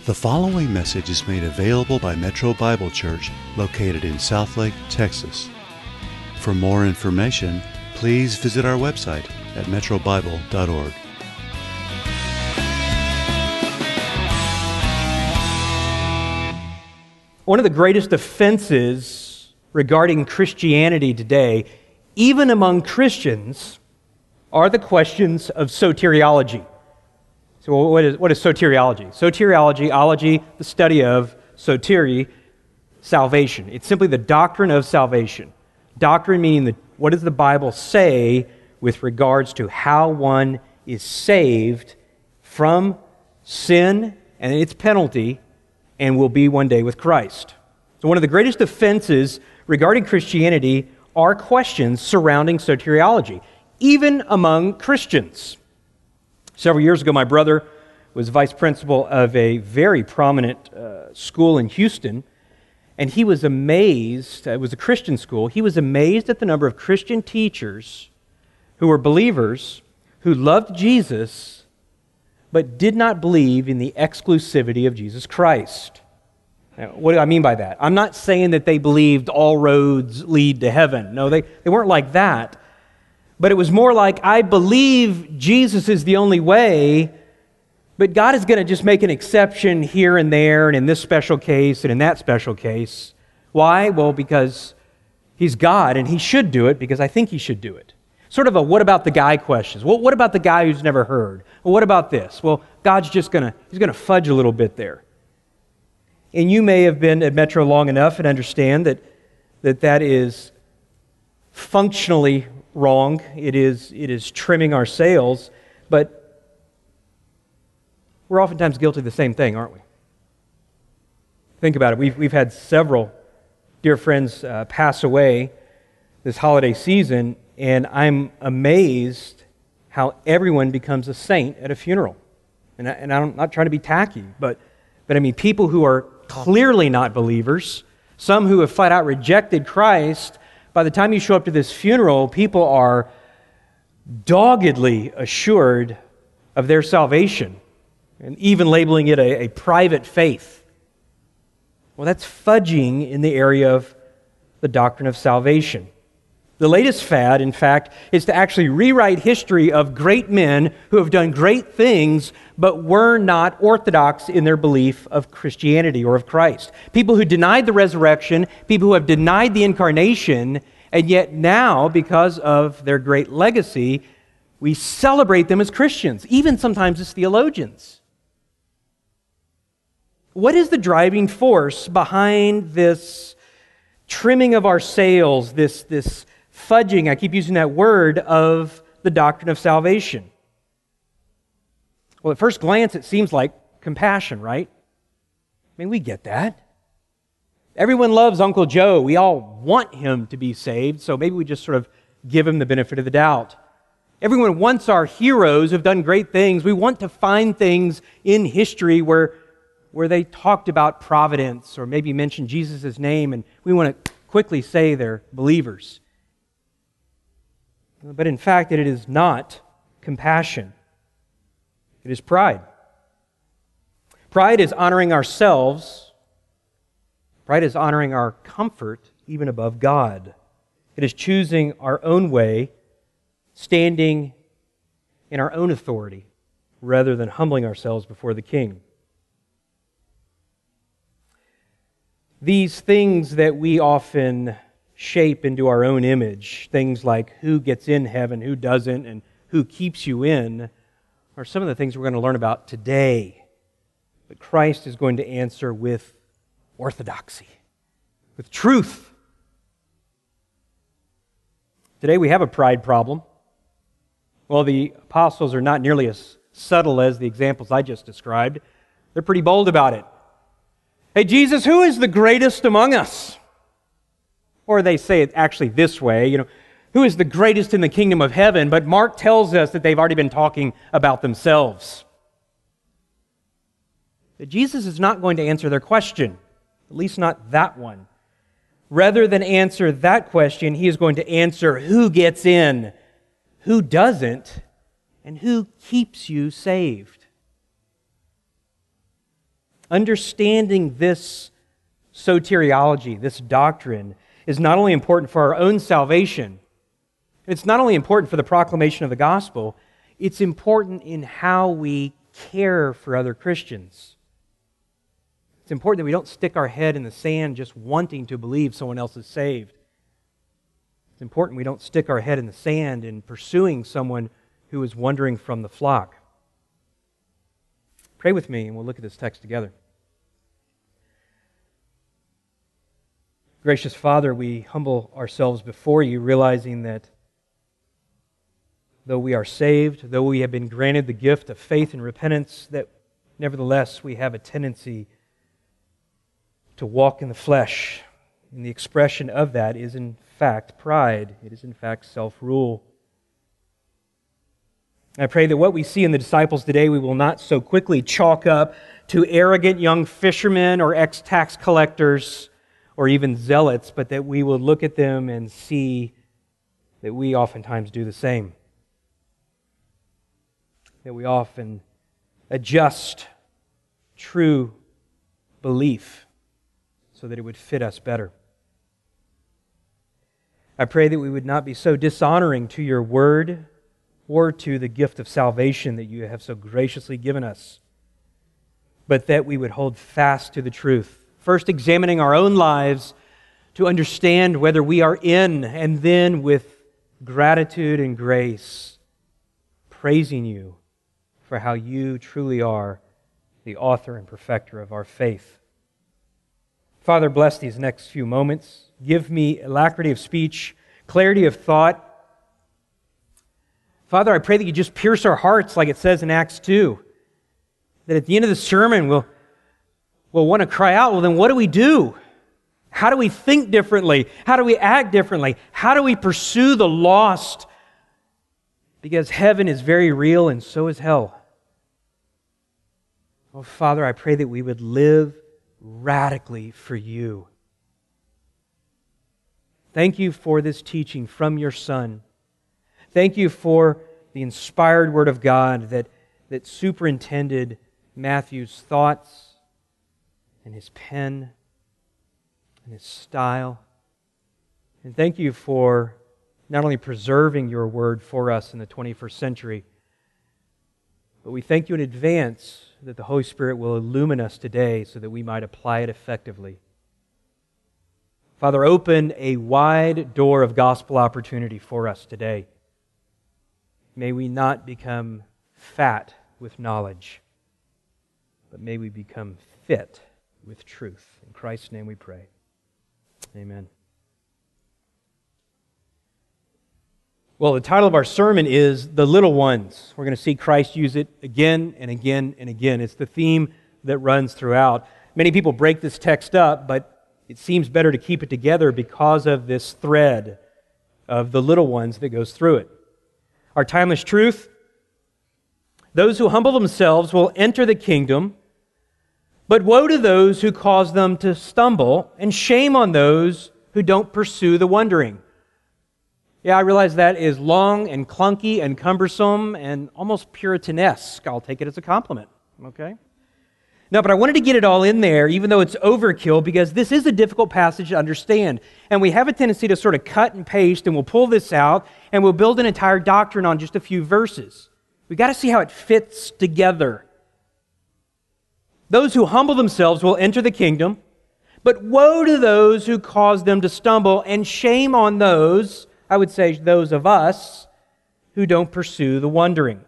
The following message is made available by Metro Bible Church, located in Southlake, Texas. For more information, please visit our website at metrobible.org. One of the greatest offenses regarding Christianity today, even among Christians, are the questions of soteriology. So what is soteriology? Soteriology, ology, the study of, soteri, salvation. It's simply the doctrine of salvation. Doctrine meaning what does the Bible say with regards to how one is saved from sin and its penalty and will be one day with Christ. So one of the greatest offenses regarding Christianity are questions surrounding soteriology, even among Christians. Several years ago, my brother was vice principal of a very prominent school in Houston, and he was amazed. It was a Christian school. He was amazed at the number of Christian teachers who were believers, who loved Jesus, but did not believe in the exclusivity of Jesus Christ. Now, what do I mean by that? I'm not saying that they believed all roads lead to heaven. No, they weren't like that. But it was more like, I believe Jesus is the only way, but God is going to just make an exception here and there, and in this special case, and in that special case. Why? Well, because He's God, and He should do it, because I think He should do it. Sort of a what about the guy questions. Well, what about the guy who's never heard? Well, what about this? Well, God's just going to fudge a little bit there. And you may have been at Metro long enough and understand that is functionally wrong. It is trimming our sails, but we're oftentimes guilty of the same thing, aren't we? Think about it. We've had several dear friends pass away this holiday season, and I'm amazed how everyone becomes a saint at a funeral. And I'm not trying to be tacky, but I mean people who are clearly not believers, some who have flat out rejected Christ. By the time you show up to this funeral, people are doggedly assured of their salvation and even labeling it a private faith. Well, that's fudging in the area of the doctrine of salvation. The latest fad, in fact, is to actually rewrite history of great men who have done great things but were not orthodox in their belief of Christianity or of Christ. People who denied the resurrection, people who have denied the incarnation, and yet now, because of their great legacy, we celebrate them as Christians, even sometimes as theologians. What is the driving force behind this trimming of our sails, this fudging, I keep using that word, of the doctrine of salvation? Well, at first glance, it seems like compassion, right? I mean, we get that. Everyone loves Uncle Joe. We all want him to be saved, so maybe we just sort of give him the benefit of the doubt. Everyone wants our heroes who've done great things. We want to find things in history where they talked about providence or maybe mentioned Jesus' name, and we want to quickly say they're believers. But in fact, it is not compassion. It is pride. Pride is honoring ourselves. Pride is honoring our comfort even above God. It is choosing our own way, standing in our own authority, rather than humbling ourselves before the King. These things that we often shape into our own image, things like who gets in heaven, who doesn't, and who keeps you in, are some of the things we're going to learn about today. But Christ is going to answer with orthodoxy, with truth. Today we have a pride problem. Well, the apostles are not nearly as subtle as the examples I just described. They're pretty bold about it. Hey, Jesus, who is the greatest among us? Or they say it actually this way, who is the greatest in the kingdom of heaven? But Mark tells us that they've already been talking about themselves. But Jesus is not going to answer their question, at least not that one. Rather than answer that question, He is going to answer who gets in, who doesn't, and who keeps you saved. Understanding this soteriology, this doctrine, is not only important for our own salvation, it's not only important for the proclamation of the gospel, it's important in how we care for other Christians. It's important that we don't stick our head in the sand just wanting to believe someone else is saved. It's important we don't stick our head in the sand in pursuing someone who is wandering from the flock. Pray with me and we'll look at this text together. Gracious Father, we humble ourselves before you, realizing that though we are saved, though we have been granted the gift of faith and repentance, that nevertheless we have a tendency to walk in the flesh. And the expression of that is in fact pride. It is in fact self-rule. I pray that what we see in the disciples today we will not so quickly chalk up to arrogant young fishermen or ex-tax collectors or even zealots, but that we will look at them and see that we oftentimes do the same. That we often adjust true belief so that it would fit us better. I pray that we would not be so dishonoring to your word or to the gift of salvation that you have so graciously given us, but that we would hold fast to the truth, first examining our own lives to understand whether we are in, and then with gratitude and grace, praising you for how you truly are the author and perfecter of our faith. Father, bless these next few moments. Give me alacrity of speech, clarity of thought. Father, I pray that you just pierce our hearts like it says in Acts 2. That at the end of the sermon we'll want to cry out, well then what do we do? How do we think differently? How do we act differently? How do we pursue the lost? Because heaven is very real and so is hell. Oh Father, I pray that we would live radically for you. Thank you for this teaching from your Son. Thank you for the inspired Word of God that superintended Matthew's thoughts and his pen and his style. And thank you for not only preserving your Word for us in the 21st century, but we thank you in advance that the Holy Spirit will illumine us today so that we might apply it effectively. Father, open a wide door of gospel opportunity for us today. May we not become fat with knowledge, but may we become fit with truth. In Christ's name we pray. Amen. Well, the title of our sermon is The Little Ones. We're going to see Christ use it again and again and again. It's the theme that runs throughout. Many people break this text up, but it seems better to keep it together because of this thread of the little ones that goes through it. Our timeless truth: those who humble themselves will enter the kingdom, but woe to those who cause them to stumble, and shame on those who don't pursue the wondering. Yeah, I realize that is long and clunky and cumbersome and almost Puritanesque. I'll take it as a compliment, okay? No, but I wanted to get it all in there, even though it's overkill, because this is a difficult passage to understand. And we have a tendency to sort of cut and paste, and we'll pull this out, and we'll build an entire doctrine on just a few verses. We've got to see how it fits together. Those who humble themselves will enter the kingdom, but woe to those who cause them to stumble, and shame on those, I would say those of us, who don't pursue the wondering.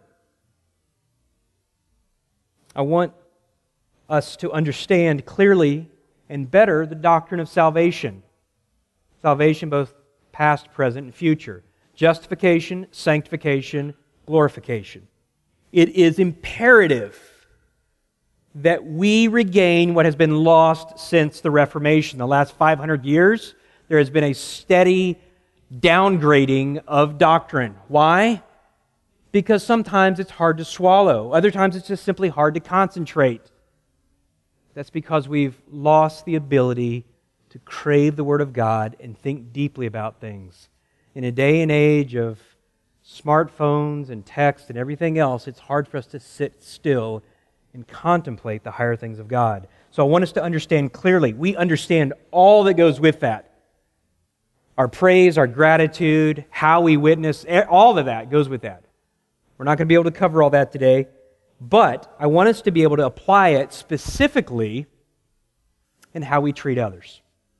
I want us to understand clearly and better the doctrine of salvation. Salvation both past, present, and future. Justification, sanctification, glorification. It is imperative that we regain what has been lost since the Reformation. The last 500 years, there has been a steady downgrading of doctrine. Why? Because sometimes it's hard to swallow. Other times it's just simply hard to concentrate. That's because we've lost the ability to crave the Word of God and think deeply about things. In a day and age of smartphones and text and everything else, it's hard for us to sit still and contemplate the higher things of God. So I want us to understand clearly. We understand all that goes with that. Our praise, our gratitude, how we witness, all of that goes with that. We're not going to be able to cover all that today, but I want us to be able to apply it specifically in how we treat others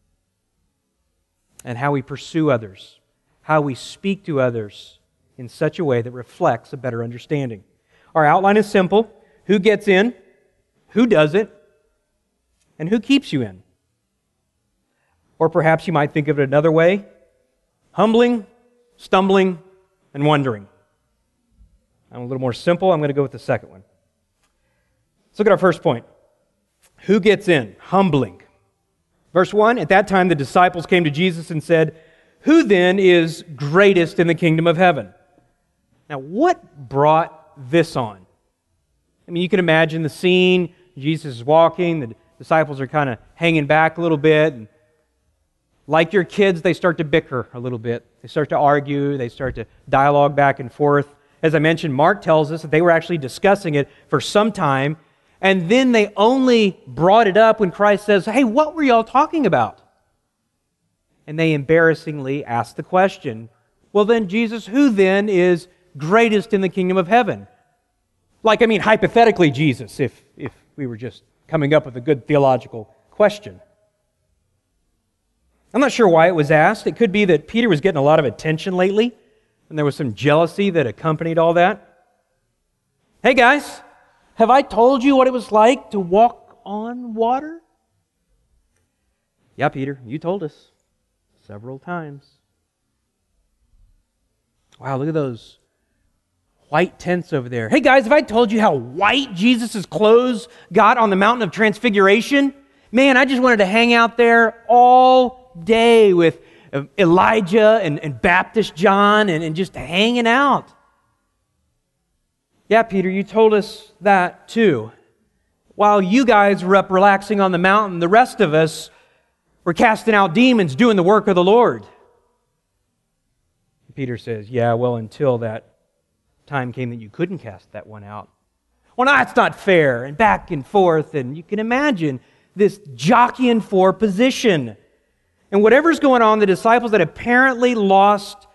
and how we pursue others, how we speak to others in such a way that reflects a better understanding. Our outline is simple. Who gets in, who does it, and who keeps you in. Or perhaps you might think of it another way: humbling, stumbling, and wondering. I'm a little more simple. I'm going to go with the second one. Let's look at our first point. Who gets in? Humbling. Verse 1, at that time the disciples came to Jesus and said, "Who then is greatest in the kingdom of heaven?" Now, what brought this on? I mean, you can imagine the scene. Jesus is walking. The disciples are kind of hanging back a little bit. And like your kids, they start to bicker a little bit. They start to argue. They start to dialogue back and forth. As I mentioned, Mark tells us that they were actually discussing it for some time, and then they only brought it up when Christ says, "Hey, what were y'all talking about?" And they embarrassingly asked the question, "Well then, Jesus, who then is greatest in the kingdom of heaven?" Like, I mean, hypothetically, Jesus, if we were just coming up with a good theological question. I'm not sure why it was asked. It could be that Peter was getting a lot of attention lately, and there was some jealousy that accompanied all that. Hey guys, have I told you what it was like to walk on water? Yeah, Peter, you told us several times. Wow, look at those white tents over there. Hey guys, have I told you how white Jesus' clothes got on the mountain of Transfiguration? Man, I just wanted to hang out there all day with Elijah and Baptist John and just hanging out. Yeah, Peter, you told us that too. While you guys were up relaxing on the mountain, the rest of us were casting out demons, doing the work of the Lord. Peter says, yeah, well, until that time came that you couldn't cast that one out. Well, no, that's not fair, and back and forth, and you can imagine this jockeying for position. And whatever's going on, the disciples had apparently lost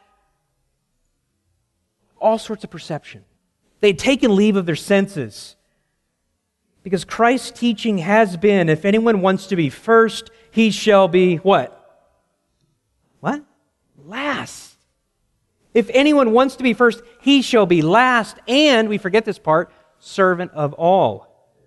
all sorts of perception. They'd taken leave of their senses. Because Christ's teaching has been, if anyone wants to be first, he shall be what? What? Last. If anyone wants to be first, he shall be last. And, we forget this part, servant of all.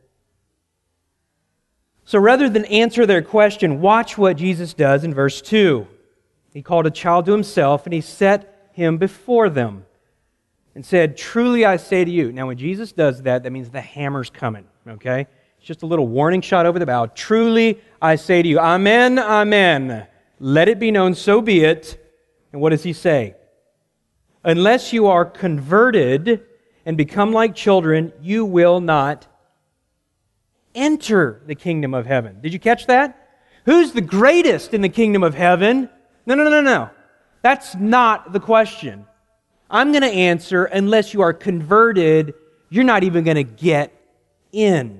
So rather than answer their question, watch what Jesus does in verse 2. He called a child to himself, and he set him before them and said, "Truly I say to you." Now when Jesus does that, that means the hammer's coming, okay? It's just a little warning shot over the bow. "Truly I say to you, amen, amen. Let it be known, so be it." And what does he say? "Unless you are converted and become like children, you will not enter the kingdom of heaven." Did you catch that? Who's the greatest in the kingdom of heaven? No. That's not the question. I'm going to answer, unless you are converted, you're not even going to get in.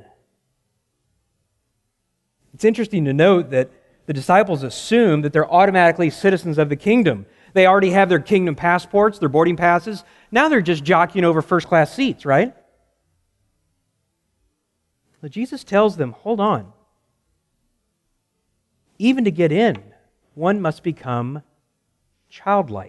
It's interesting to note that the disciples assume that they're automatically citizens of the kingdom. They already have their kingdom passports, their boarding passes. Now they're just jockeying over first-class seats, right? But Jesus tells them, hold on. Even to get in, one must become childlike.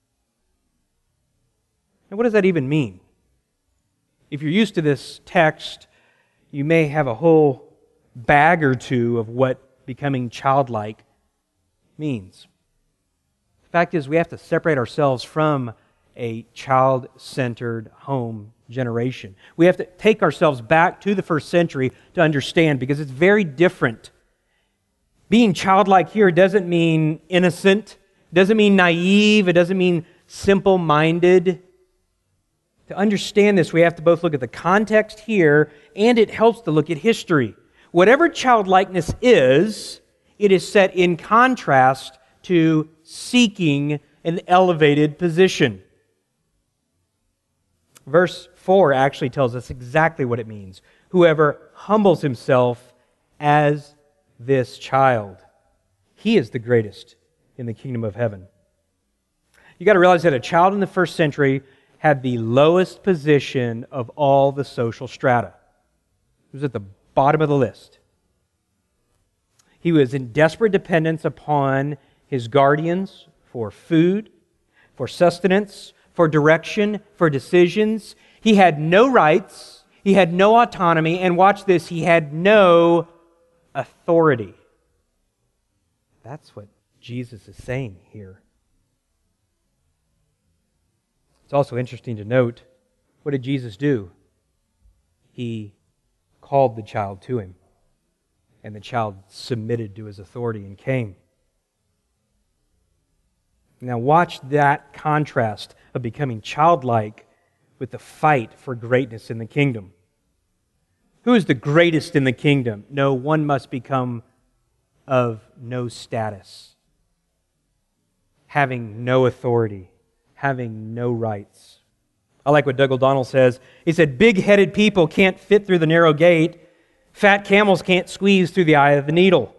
Now, what does that even mean? If you're used to this text, you may have a whole bag or two of what becoming childlike means. The fact is, we have to separate ourselves from a child-centered home generation. We have to take ourselves back to the first century to understand, because it's very different. Being childlike here doesn't mean innocent, doesn't mean naive, it doesn't mean simple-minded. To understand this, we have to both look at the context here, and it helps to look at history. Whatever childlikeness is, it is set in contrast to seeking an elevated position. Verse 4 actually tells us exactly what it means. Whoever humbles himself as this child, he is the greatest in the kingdom of heaven. You got to realize that a child in the first century had the lowest position of all the social strata. He was at the bottom of the list. He was in desperate dependence upon his guardians for food, for sustenance, for direction, for decisions. He had no rights, he had no autonomy, and watch this, he had no authority. That's what Jesus is saying here. It's also interesting to note, what did Jesus do? He called the child to him, and the child submitted to his authority and came. Now watch that contrast of becoming childlike with the fight for greatness in the kingdom. Who is the greatest in the kingdom? No, one must become of no status, having no authority, having no rights. I like what Doug O'Donnell says. He said, big-headed people can't fit through the narrow gate. Fat camels can't squeeze through the eye of the needle.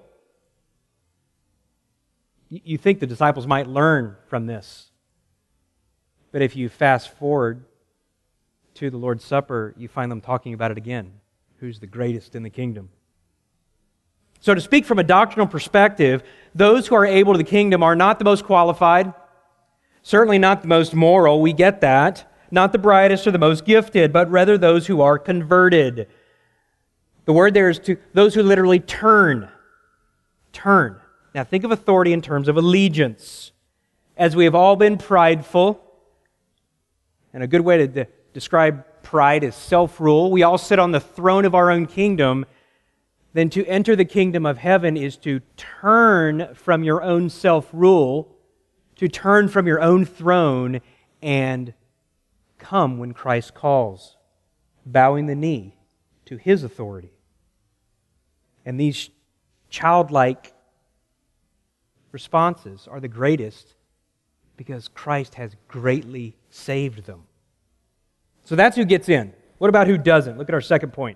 You think the disciples might learn from this. But if you fast forward to the Lord's Supper, you find them talking about it again. Who's the greatest in the kingdom? So to speak from a doctrinal perspective, those who are able to the kingdom are not the most qualified, certainly not the most moral, we get that, not the brightest or the most gifted, but rather those who are converted. The word there is to those who literally turn. Turn. Now think of authority in terms of allegiance. As we have all been prideful, and a good way to describe pride is self-rule. We all sit on the throne of our own kingdom. Then to enter the kingdom of heaven is to turn from your own self-rule, to turn from your own throne and come when Christ calls, bowing the knee to His authority. And these childlike responses are the greatest because Christ has greatly saved them. So that's who gets in. What about who doesn't? Look at our second point.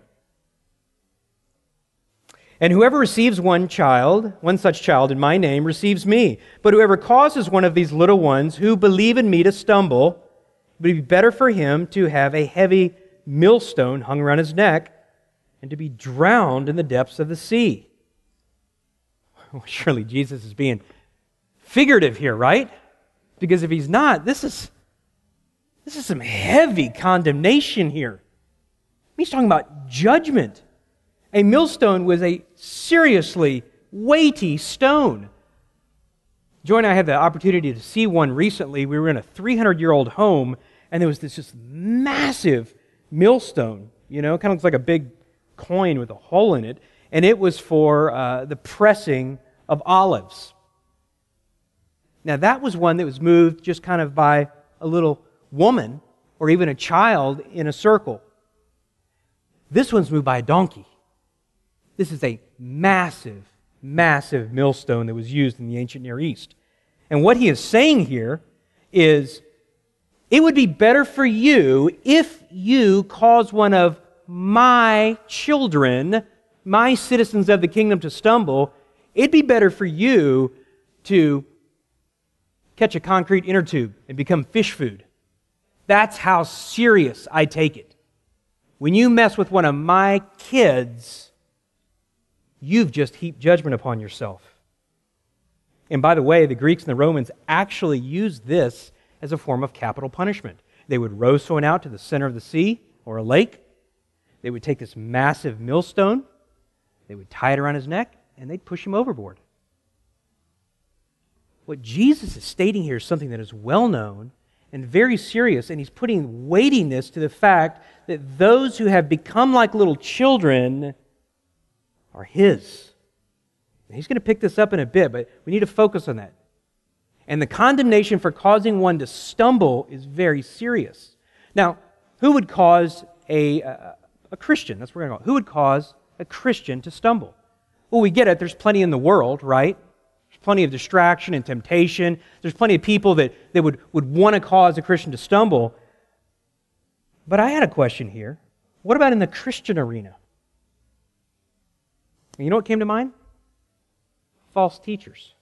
And whoever receives one such child in my name receives me. But whoever causes one of these little ones who believe in me to stumble, it would be better for him to have a heavy millstone hung around his neck and to be drowned in the depths of the sea. Well, surely Jesus is being figurative here, right? Because if he's not, this is some heavy condemnation here. He's talking about judgment. A millstone was a seriously weighty stone. Joy and I had the opportunity to see one recently. We were in a 300-year-old home, and there was this just massive millstone. Kind of looks like a big coin with a hole in it. And it was for the pressing of olives. Now that was one that was moved just kind of by a little woman or even a child in a circle. This one's moved by a donkey. This is a massive, massive millstone that was used in the ancient Near East. And what he is saying here is, it would be better for you if you cause one of my children, my citizens of the kingdom, to stumble. It'd be better for you to catch a concrete inner tube and become fish food. That's how serious I take it. When you mess with one of my kids, you've just heaped judgment upon yourself. And by the way, the Greeks and the Romans actually used this as a form of capital punishment. They would row someone out to the center of the sea or a lake. They would take this massive millstone, they would tie it around his neck, and they'd push him overboard. What Jesus is stating here is something that is well known and very serious, and he's putting weightiness to the fact that those who have become like little children are his. And he's going to pick this up in a bit, but we need to focus on that. And the condemnation for causing one to stumble is very serious. Now, who would cause a Christian? That's what we're going to call it. Who would cause a Christian to stumble? Well, we get it. There's plenty in the world, right? There's plenty of distraction and temptation. There's plenty of people that would want to cause a Christian to stumble. But I had a question here. What about in the Christian arena? You know what came to mind? False teachers.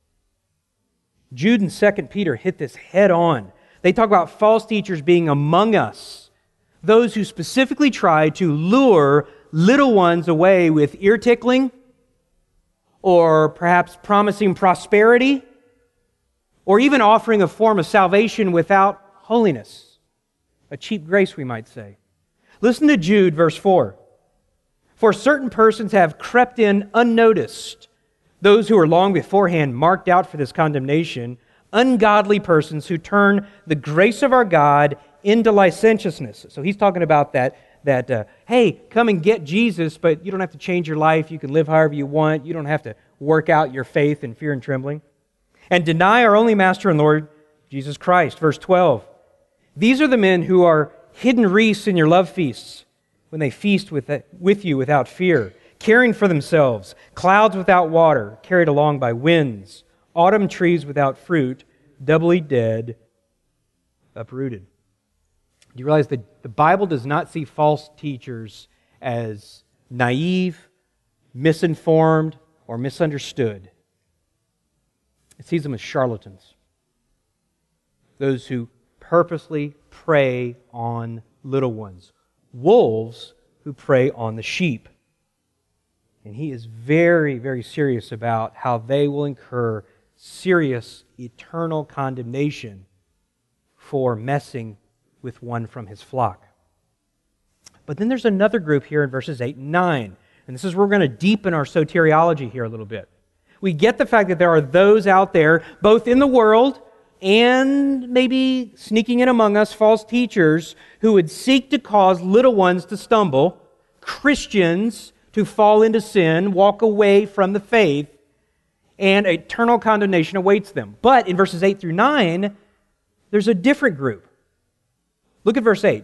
Jude and 2 Peter hit this head on. They talk about false teachers being among us, those who specifically try to lure little ones away with ear tickling, or perhaps promising prosperity, or even offering a form of salvation without holiness. A cheap grace, we might say. Listen to Jude, verse 4. For certain persons have crept in unnoticed, those who are long beforehand marked out for this condemnation, ungodly persons who turn the grace of our God into licentiousness. So he's talking about that hey, come and get Jesus, but you don't have to change your life. You can live however you want. You don't have to work out your faith in fear and trembling. And deny our only Master and Lord, Jesus Christ. Verse 12. These are the men who are hidden wreaths in your love feasts, when they feast with you without fear, caring for themselves, clouds without water, carried along by winds, autumn trees without fruit, doubly dead, uprooted. Do you realize that the Bible does not see false teachers as naive, misinformed, or misunderstood? It sees them as charlatans. Those who purposely prey on little ones. Wolves who prey on the sheep. And he is very, very serious about how they will incur serious eternal condemnation for messing with one from his flock. But then there's another group here in verses 8 and 9. And this is where we're going to deepen our soteriology here a little bit. We get the fact that there are those out there, both in the world and maybe sneaking in among us, false teachers who would seek to cause little ones to stumble, Christians to fall into sin, walk away from the faith, and eternal condemnation awaits them. But in verses 8 through 9, there's a different group. Look at verse 8.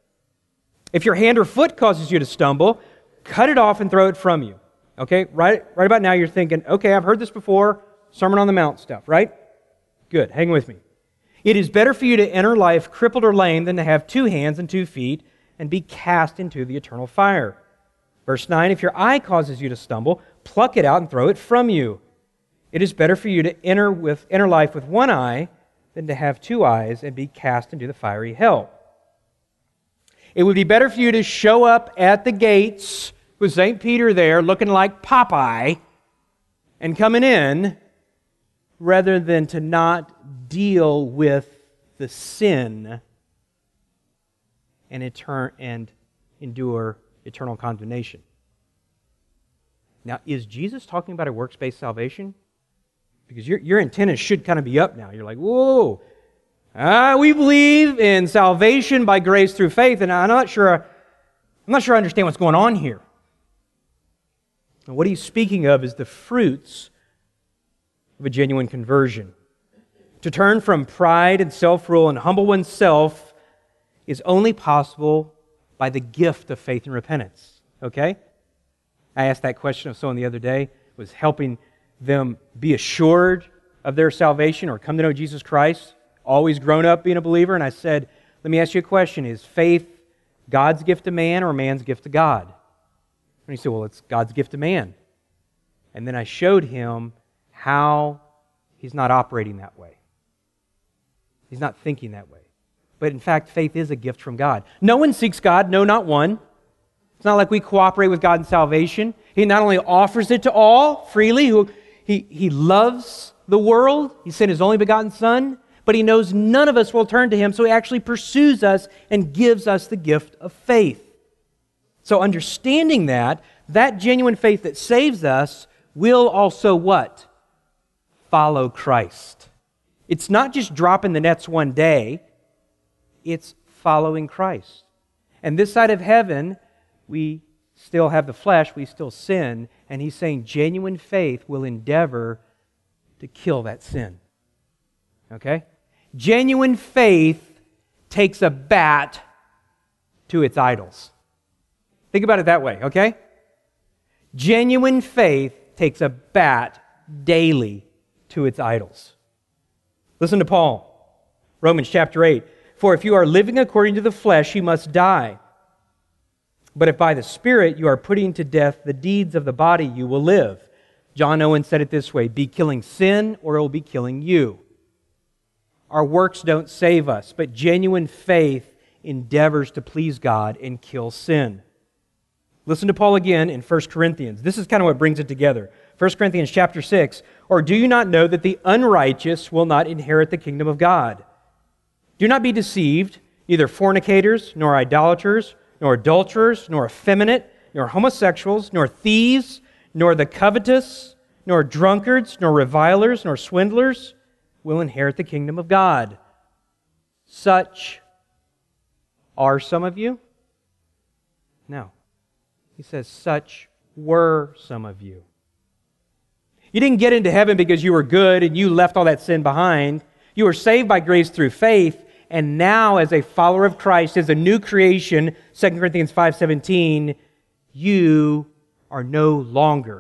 If your hand or foot causes you to stumble, cut it off and throw it from you. Okay, right about now you're thinking, okay, I've heard this before, Sermon on the Mount stuff, right? Good, hang with me. It is better for you to enter life crippled or lame than to have 2 hands and 2 feet and be cast into the eternal fire. Verse 9, if your eye causes you to stumble, pluck it out and throw it from you. It is better for you to enter life with 1 eye than to have 2 eyes and be cast into the fiery hell. It would be better for you to show up at the gates with St. Peter there looking like Popeye and coming in rather than to not deal with the sin and endure eternal condemnation. Now, is Jesus talking about a works-based salvation? Because your antennas should kind of be up now. You're like, whoa, we believe in salvation by grace through faith, and I'm not sure I understand what's going on here. And what he's speaking of is the fruits of a genuine conversion. To turn from pride and self-rule and humble oneself is only possible by the gift of faith and repentance. Okay? I asked that question of someone the other day. It was helping them be assured of their salvation or come to know Jesus Christ, always grown up being a believer. And I said, let me ask you a question. Is faith God's gift to man or man's gift to God? And he said, well, it's God's gift to man. And then I showed him how he's not operating that way. He's not thinking that way. But in fact, faith is a gift from God. No one seeks God, no, not one. It's not like we cooperate with God in salvation. He not only offers it to all freely, He loves the world. He sent His only begotten Son, but He knows none of us will turn to Him, so He actually pursues us and gives us the gift of faith. So understanding that genuine faith that saves us will also what? Follow Christ. It's not just dropping the nets one day. It's following Christ. And this side of heaven, we still have the flesh, we still sin, and he's saying genuine faith will endeavor to kill that sin. Okay? Genuine faith takes a bat to its idols. Think about it that way, okay? Genuine faith takes a bat daily to its idols. Listen to Paul, Romans chapter 8. For if you are living according to the flesh, you must die. But if by the Spirit you are putting to death the deeds of the body, you will live. John Owen said it this way, be killing sin or it will be killing you. Our works don't save us, but genuine faith endeavors to please God and kill sin. Listen to Paul again in 1 Corinthians. This is kind of what brings it together. 1 Corinthians chapter 6. Or do you not know that the unrighteous will not inherit the kingdom of God? Do not be deceived, neither fornicators, nor idolaters, nor adulterers, nor effeminate, nor homosexuals, nor thieves, nor the covetous, nor drunkards, nor revilers, nor swindlers will inherit the kingdom of God. Such are some of you? No. He says, such were some of you. You didn't get into heaven because you were good and you left all that sin behind. You were saved by grace through faith, and now as a follower of Christ, as a new creation, 2 Corinthians 5:17, you are no longer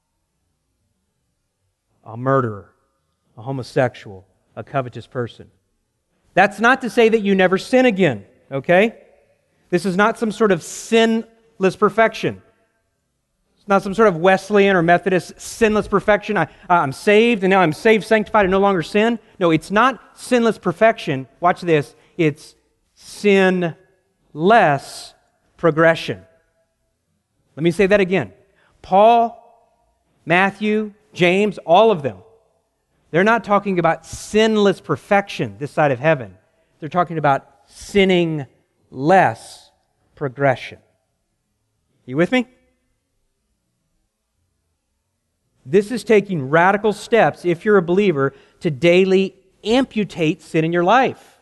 a murderer, a homosexual, a covetous person. That's not to say that you never sin again, okay? This is not some sort of sinless perfection. It's not some sort of Wesleyan or Methodist sinless perfection. I'm saved, and now I'm saved, sanctified, and no longer sin. No, it's not sinless perfection. Watch this. It's sinless progression. Let me say that again. Paul, Matthew, James, all of them, they're not talking about sinless perfection this side of heaven. They're talking about sinning less progression. You with me? This is taking radical steps, if you're a believer, to daily amputate sin in your life.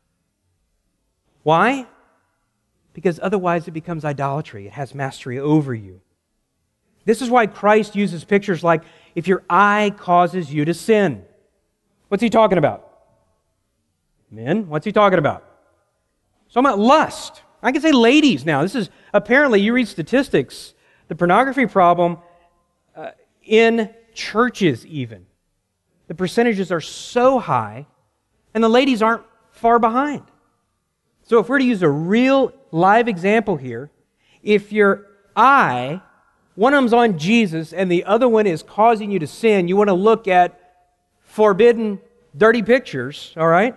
Why? Because otherwise it becomes idolatry. It has mastery over you. This is why Christ uses pictures like, if your eye causes you to sin. What's he talking about? Men, what's he talking about? So I'm about lust. I can say ladies now. This is, apparently, you read statistics, the pornography problem in churches even. The percentages are so high, and the ladies aren't far behind. So if we're to use a real live example here, if your eye, one of them's on Jesus and the other one is causing you to sin, you want to look at forbidden, dirty pictures, all right?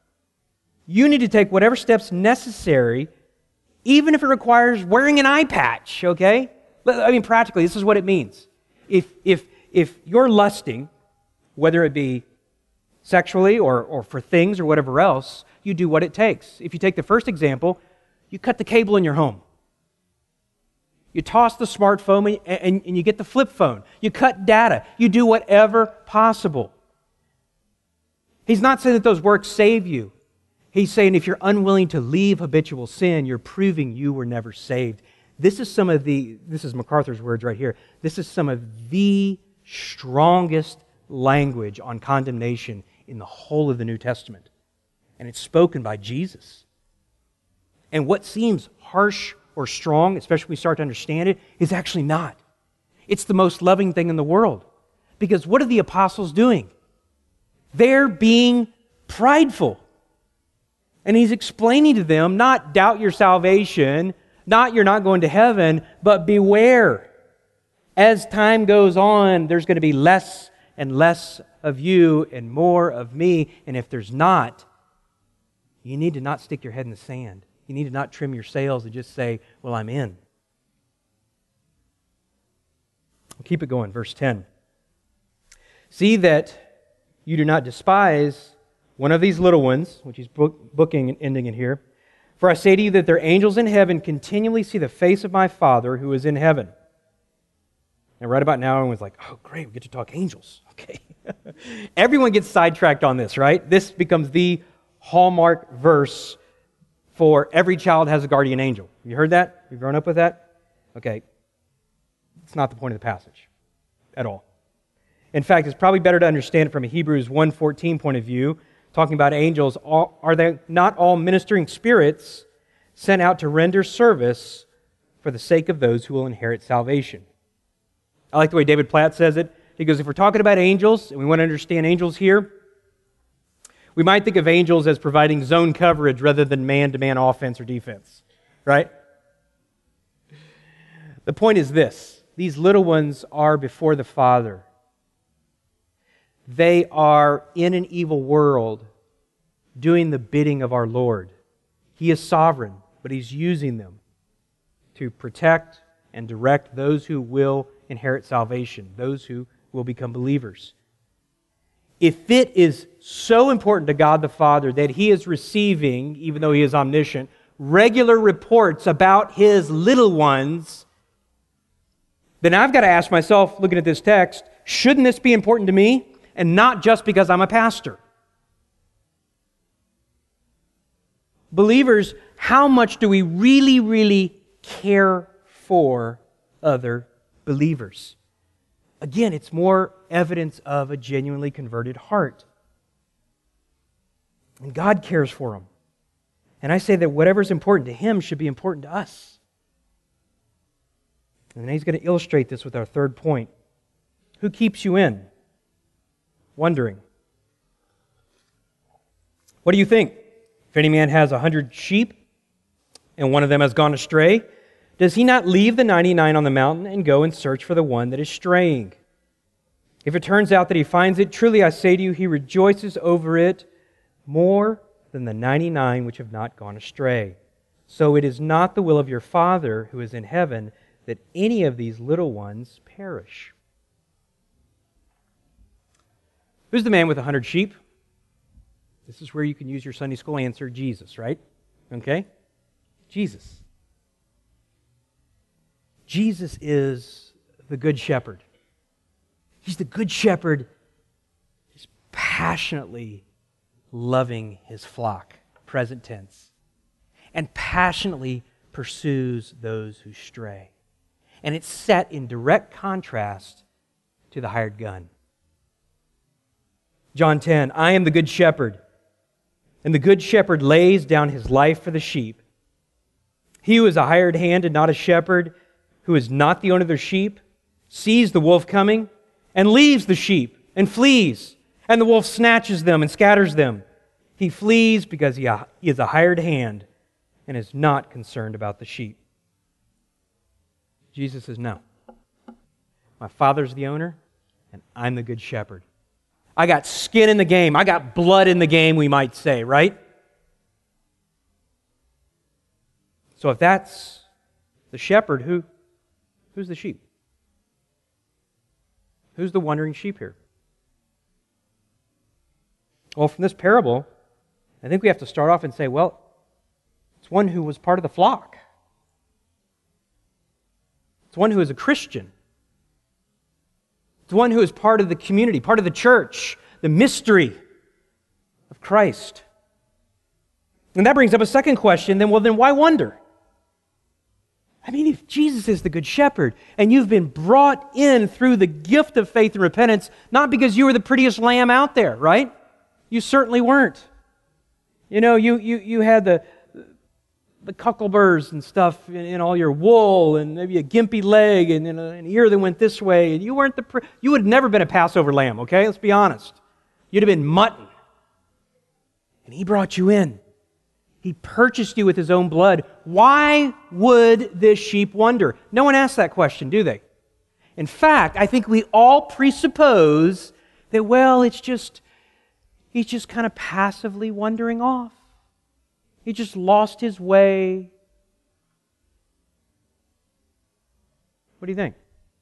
You need to take whatever steps necessary, even if it requires wearing an eye patch, okay? I mean, practically, this is what it means. If you're lusting, whether it be sexually or for things or whatever else, you do what it takes. If you take the first example, you cut the cable in your home. You toss the smartphone and you get the flip phone. You cut data. You do whatever possible. He's not saying that those works save you. He's saying if you're unwilling to leave habitual sin, you're proving you were never saved. This is MacArthur's words right here. This is some of the strongest language on condemnation in the whole of the New Testament. And it's spoken by Jesus. And what seems harsh or strong, especially when we start to understand it, is actually not. It's the most loving thing in the world. Because what are the apostles doing? They're being prideful. And he's explaining to them, not doubt your salvation, not you're not going to heaven, but beware. As time goes on, there's going to be less and less of you and more of me. And if there's not, you need to not stick your head in the sand. You need to not trim your sails and just say, well, I'm in. We'll keep it going. Verse 10. See that you do not despise one of these little ones, which he's booking and ending it here. For I say to you that their angels in heaven continually see the face of my Father who is in heaven. And right about now, everyone's like, oh, great, we get to talk angels. Okay. Everyone gets sidetracked on this, right? This becomes the hallmark verse for every child has a guardian angel. You heard that? You've grown up with that? Okay. It's not the point of the passage at all. In fact, it's probably better to understand it from a Hebrews 1:14 point of view, talking about angels. Are they not all ministering spirits sent out to render service for the sake of those who will inherit salvation? I like the way David Platt says it. He goes, if we're talking about angels, and we want to understand angels here, We might think of angels as providing zone coverage rather than man-to-man offense or defense, right? The point is this: these little ones are before the Father. They are in an evil world doing the bidding of our Lord. He is sovereign, but He's using them to protect and direct those who will inherit salvation, those who will become believers. If it is so important to God the Father that He is receiving, even though He is omniscient, regular reports about His little ones, then I've got to ask myself, looking at this text, shouldn't this be important to me? And not just because I'm a pastor. Believers, how much do we really, really care for other believers? Again, it's more evidence of a genuinely converted heart. And God cares for them. And I say that whatever's important to Him should be important to us. And then He's going to illustrate this with our third point. Who keeps you in? Wondering. What do you think? If any man has 100 sheep, and one of them has gone astray, does he not leave the 99 on the mountain and go and search for the one that is straying? If it turns out that he finds it, truly I say to you, he rejoices over it more than the 99 which have not gone astray. So it is not the will of your Father who is in heaven that any of these little ones perish. Who's the man with 100 sheep? This is where you can use your Sunday school answer, Jesus, right? Okay? Jesus. Jesus is the Good Shepherd. He's the Good Shepherd. He's passionately loving His flock, present tense, and passionately pursues those who stray. And it's set in direct contrast to the hired gun. John 10, I am the Good Shepherd, and the Good Shepherd lays down His life for the sheep. He who is a hired hand and not a shepherd, who is not the owner of their sheep, sees the wolf coming and leaves the sheep and flees, and the wolf snatches them and scatters them. He flees because he is a hired hand and is not concerned about the sheep. Jesus says, no. My Father's the owner, and I'm the Good Shepherd. I got skin in the game. I got blood in the game, we might say, right? So if that's the shepherd, who's the sheep? Who's the wandering sheep here? Well, from this parable, I think we have to start off and say, well, it's one who was part of the flock. It's one who is a Christian. It's one who is part of the community, part of the church, the mystery of Christ. And that brings up a second question, then why wonder? I mean, if Jesus is the Good Shepherd, and you've been brought in through the gift of faith and repentance, not because you were the prettiest lamb out there, right? You certainly weren't. You know, you had the cuckleburs and stuff in all your wool, and maybe a gimpy leg, and an ear that went this way, and you would have never been a Passover lamb, okay? Let's be honest. You'd have been mutton. And He brought you in. He purchased you with His own blood. Why would this sheep wonder? No one asks that question, do they? In fact, I think we all presuppose that, well, he's just kind of passively wandering off. He just lost his way. What do you think?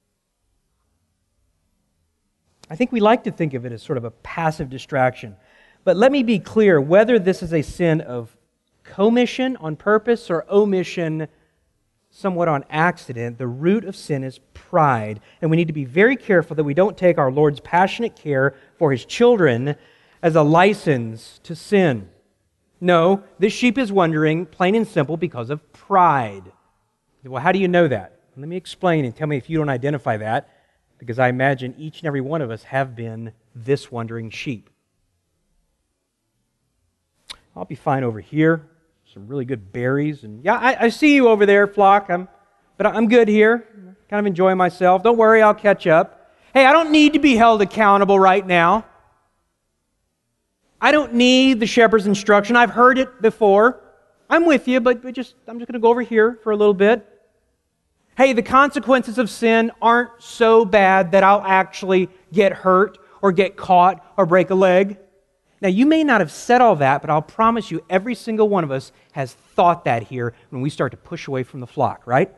I think we like to think of it as sort of a passive distraction. But let me be clear, whether this is a sin of commission on purpose or omission somewhat on accident, the root of sin is pride. And we need to be very careful that we don't take our Lord's passionate care for His children as a license to sin. No, this sheep is wandering, plain and simple, because of pride. Well, how do you know that? Let me explain and tell me if you don't identify that, because I imagine each and every one of us have been this wandering sheep. I'll be fine over here. Some really good berries. And yeah, I see you over there, flock. But I'm good here. Kind of enjoying myself. Don't worry, I'll catch up. Hey, I don't need to be held accountable right now. I don't need the shepherd's instruction. I've heard it before. I'm with you, but I'm just going to go over here for a little bit. Hey, the consequences of sin aren't so bad that I'll actually get hurt or get caught or break a leg. Now, you may not have said all that, but I'll promise you every single one of us has thought that here when we start to push away from the flock, right?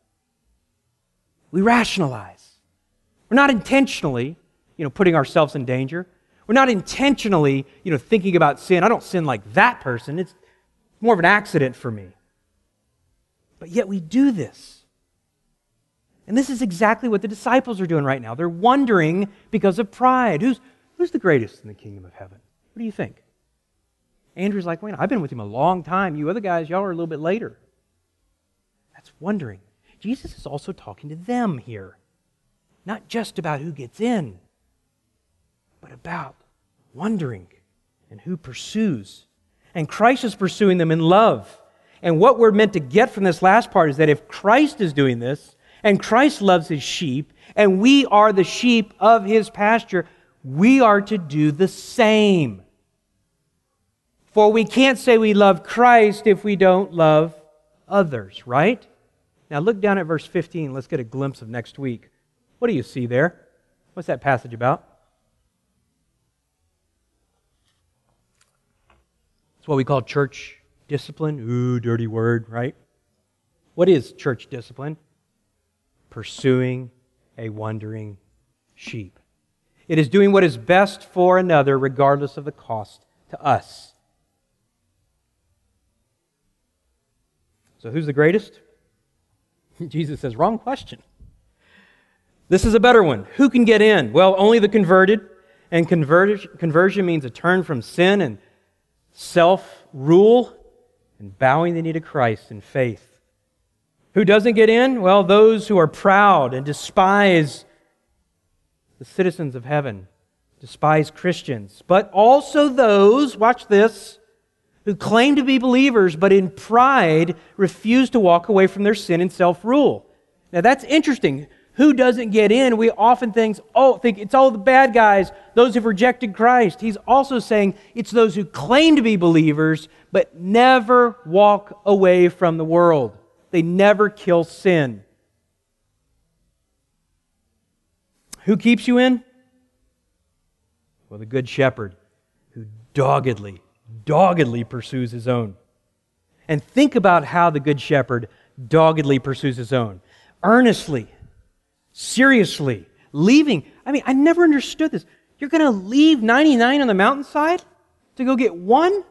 We rationalize. We're not intentionally, putting ourselves in danger. We're not intentionally, thinking about sin. I don't sin like that person. It's more of an accident for me. But yet we do this. And this is exactly what the disciples are doing right now. They're wondering because of pride. Who's the greatest in the kingdom of heaven? What do you think? Andrew's like, wait, I've been with him a long time. You other guys, y'all are a little bit later. That's wondering. Jesus is also talking to them here. Not just about who gets in, but about wondering and who pursues. And Christ is pursuing them in love. And what we're meant to get from this last part is that if Christ is doing this, and Christ loves His sheep, and we are the sheep of His pasture, we are to do the same. For we can't say we love Christ if we don't love others, right? Now look down at verse 15. Let's get a glimpse of next week. What do you see there? What's that passage about? It's what we call church discipline. Ooh, dirty word, right? What is church discipline? Pursuing a wandering sheep. It is doing what is best for another regardless of the cost to us. So who's the greatest? Jesus says, wrong question. This is a better one. Who can get in? Well, only the converted. And conversion means a turn from sin and self-rule and bowing the knee to Christ in faith. Who doesn't get in? Well, those who are proud and despise the citizens of heaven, despise Christians, but also those, watch this, who claim to be believers, but in pride refuse to walk away from their sin and self-rule. Now that's interesting. Who doesn't get in? We often think it's all the bad guys, those who've rejected Christ. He's also saying it's those who claim to be believers, but never walk away from the world. They never kill sin. Who keeps you in? Well, the Good Shepherd who doggedly pursues His own. And think about how the Good Shepherd doggedly pursues His own. Earnestly, seriously, leaving. I never understood this. You're going to leave 99 on the mountainside to go get 1%.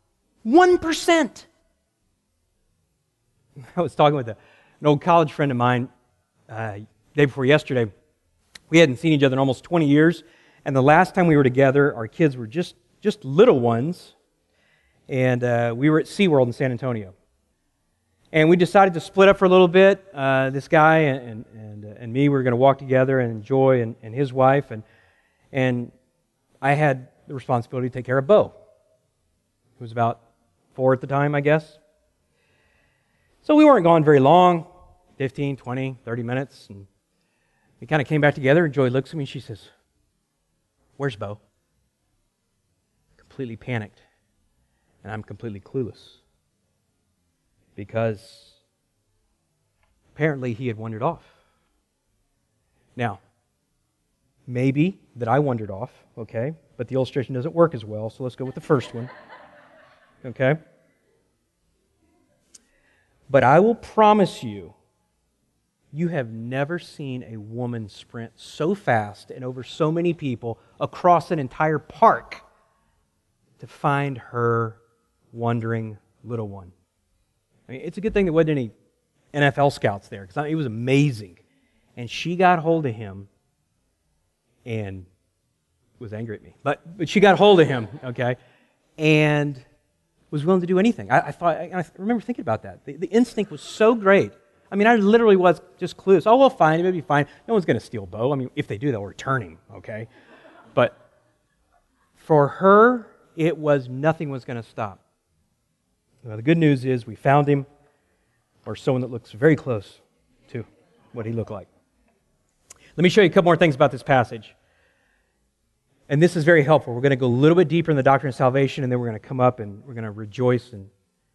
I was talking with an old college friend of mine day before yesterday. We hadn't seen each other in almost 20 years, and the last time we were together, our kids were just little ones, and we were at SeaWorld in San Antonio. And we decided to split up for a little bit. This guy and me were going to walk together, and Joy and his wife, and I had the responsibility to take care of Bo, who was about 4 at the time, I guess. So we weren't gone very long, 15, 20, 30 minutes, and we kind of came back together, and Joy looks at me and she says, "Where's Bo?" Completely panicked, and I'm completely clueless, because apparently he had wandered off. Now, maybe that I wandered off, okay, but the illustration doesn't work as well, so let's go with the first one, okay? But I will promise you, you have never seen a woman sprint so fast and over so many people across an entire park to find her wandering little one. It's a good thing there wasn't any NFL scouts there, because it was amazing. And she got hold of him and was angry at me. But she got hold of him, okay, and was willing to do anything. I remember thinking about that. The instinct was so great. I literally was just clueless. Oh, well, fine, it'll be fine. No one's going to steal Bo. If they do, they'll return him, okay? But for her, nothing was going to stop. Well, the good news is we found him, or someone that looks very close to what he looked like. Let me show you a couple more things about this passage. And this is very helpful. We're going to go a little bit deeper in the doctrine of salvation, and then we're going to come up and we're going to rejoice and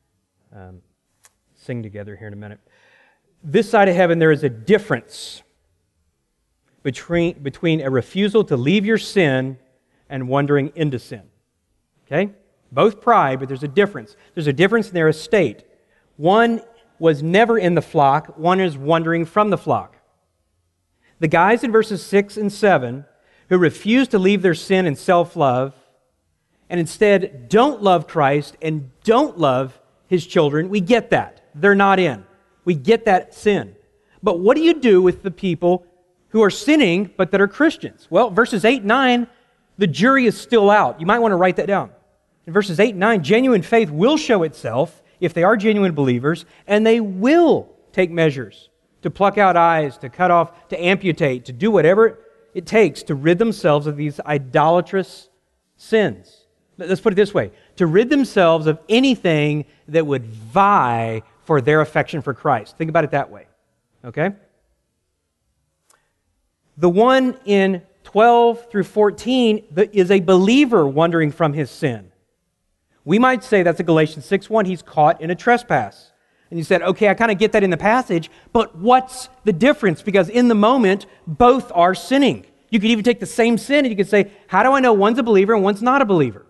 sing together here in a minute. This side of heaven, there is a difference between a refusal to leave your sin and wandering into sin. Okay? Both pride, but there's a difference. There's a difference in their estate. One was never in the flock. One is wandering from the flock. The guys in verses 6 and 7 who refuse to leave their sin and self-love and instead don't love Christ and don't love His children, we get that. They're not in. We get that sin. But what do you do with the people who are sinning but that are Christians? Well, verses 8 and 9, the jury is still out. You might want to write that down. In verses 8 and 9, genuine faith will show itself if they are genuine believers, and they will take measures to pluck out eyes, to cut off, to amputate, to do whatever it takes to rid themselves of these idolatrous sins. Let's put it this way, to rid themselves of anything that would vie for their affection for Christ. Think about it that way, okay? The one in 12 through 14 is a believer wandering from his sin. We might say that's a Galatians 6:1. He's caught in a trespass. And you said, okay, I kind of get that in the passage, but what's the difference? Because in the moment, both are sinning. You could even take the same sin and you could say, how do I know one's a believer and one's not a believer?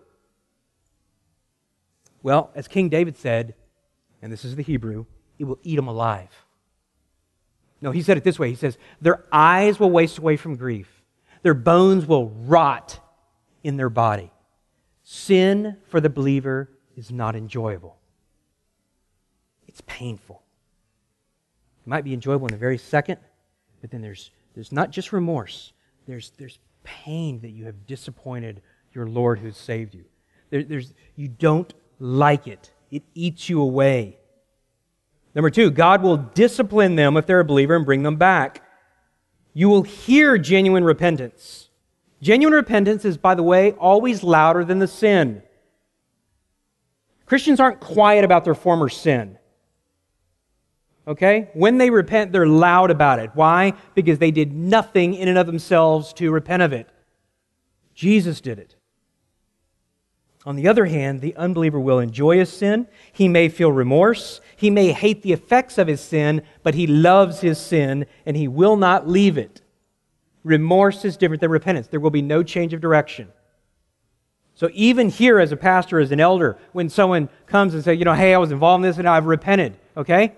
Well, as King David said, and this is the Hebrew, it will eat them alive. No, he said it this way. He says, their eyes will waste away from grief. Their bones will rot in their body. Sin for the believer is not enjoyable. It's painful. It might be enjoyable in the very second, but then there's not just remorse. There's pain that you have disappointed your Lord who saved you. You don't like it. It eats you away. Number 2, God will discipline them if they're a believer and bring them back. You will hear genuine repentance. Genuine repentance is, by the way, always louder than the sin. Christians aren't quiet about their former sin. Okay? When they repent, they're loud about it. Why? Because they did nothing in and of themselves to repent of it. Jesus did it. On the other hand, the unbeliever will enjoy his sin. He may feel remorse. He may hate the effects of his sin, but he loves his sin and he will not leave it. Remorse is different than repentance. There will be no change of direction. So even here as a pastor, as an elder, when someone comes and says, hey, I was involved in this and I've repented, okay?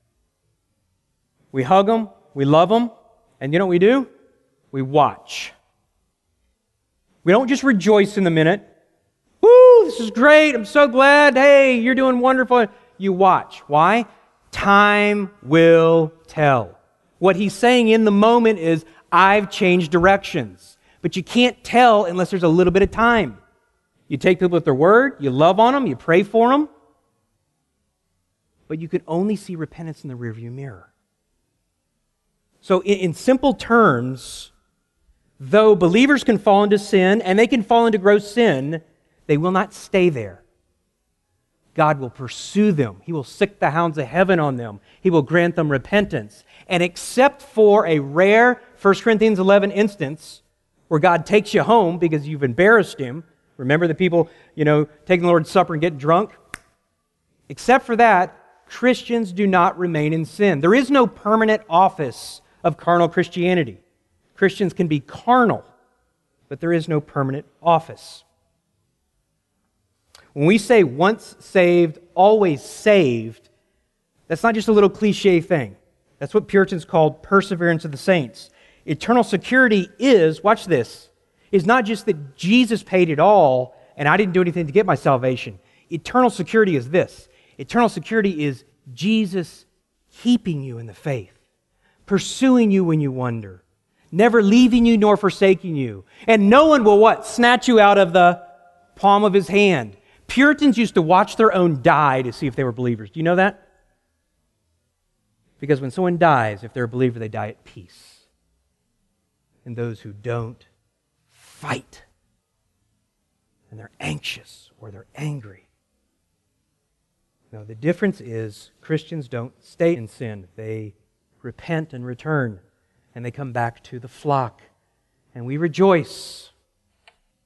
We hug them, we love them, and you know what we do? We watch. We don't just rejoice in the minute. Woo, this is great, I'm so glad, hey, you're doing wonderful. You watch. Why? Time will tell. What he's saying in the moment is, I've changed directions. But you can't tell unless there's a little bit of time. You take people at their word, you love on them, you pray for them, but you can only see repentance in the rearview mirror. So in simple terms, though believers can fall into sin, and they can fall into gross sin, they will not stay there. God will pursue them. He will sick the hounds of heaven on them. He will grant them repentance. And except for a rare 1 Corinthians 11 instance where God takes you home because you've embarrassed Him, remember the people, taking the Lord's Supper and getting drunk? Except for that, Christians do not remain in sin. There is no permanent office of carnal Christianity. Christians can be carnal, but there is no permanent office. When we say once saved, always saved, that's not just a little cliche thing. That's what Puritans called perseverance of the saints. Eternal security is, watch this, is not just that Jesus paid it all and I didn't do anything to get my salvation. Eternal security is this. Eternal security is Jesus keeping you in the faith, pursuing you when you wander, never leaving you nor forsaking you. And no one will what? Snatch you out of the palm of His hand. Puritans used to watch their own die to see if they were believers. Do you know that? Because when someone dies, if they're a believer, they die at peace. And those who don't fight. And they're anxious or they're angry. No, the difference is Christians don't stay in sin. They repent and return. And they come back to the flock. And we rejoice.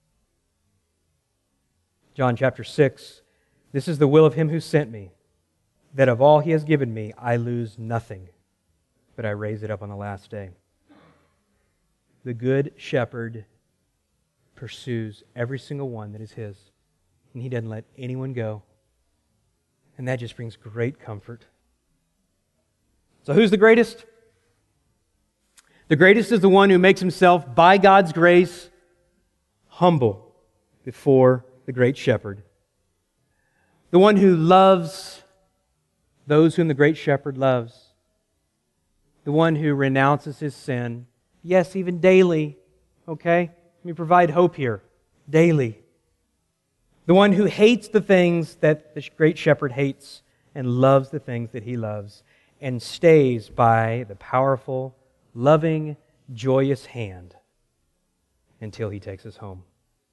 John chapter 6, "This is the will of him who sent me, that of all he has given me, I lose nothing, but I raise it up on the last day." The good shepherd pursues every single one that is his, and he doesn't let anyone go. And that just brings great comfort. So who's the greatest? The greatest is the one who makes himself, by God's grace, humble before the great shepherd. The one who loves those whom the great shepherd loves. The one who renounces his sin. Yes, even daily. Okay? Let me provide hope here. Daily. The one who hates the things that the great shepherd hates and loves the things that he loves and stays by the powerful, loving, joyous hand until he takes us home.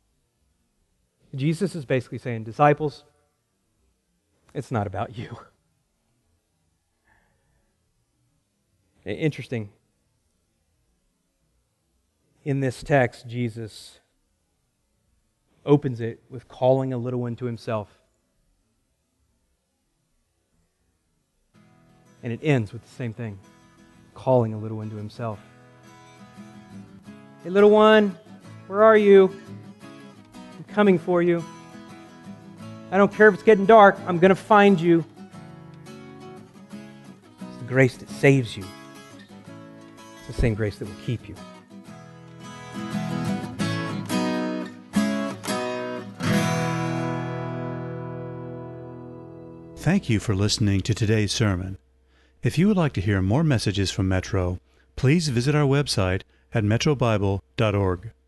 Jesus is basically saying, disciples, it's not about you. Interesting. In this text, Jesus opens it with calling a little one to himself. And it ends with the same thing, calling a little one to himself. Hey, little one, where are you? I'm coming for you. I don't care if it's getting dark, I'm going to find you. It's the grace that saves you. It's the same grace that will keep you. Thank you for listening to today's sermon. If you would like to hear more messages from Metro, please visit our website at metrobible.org.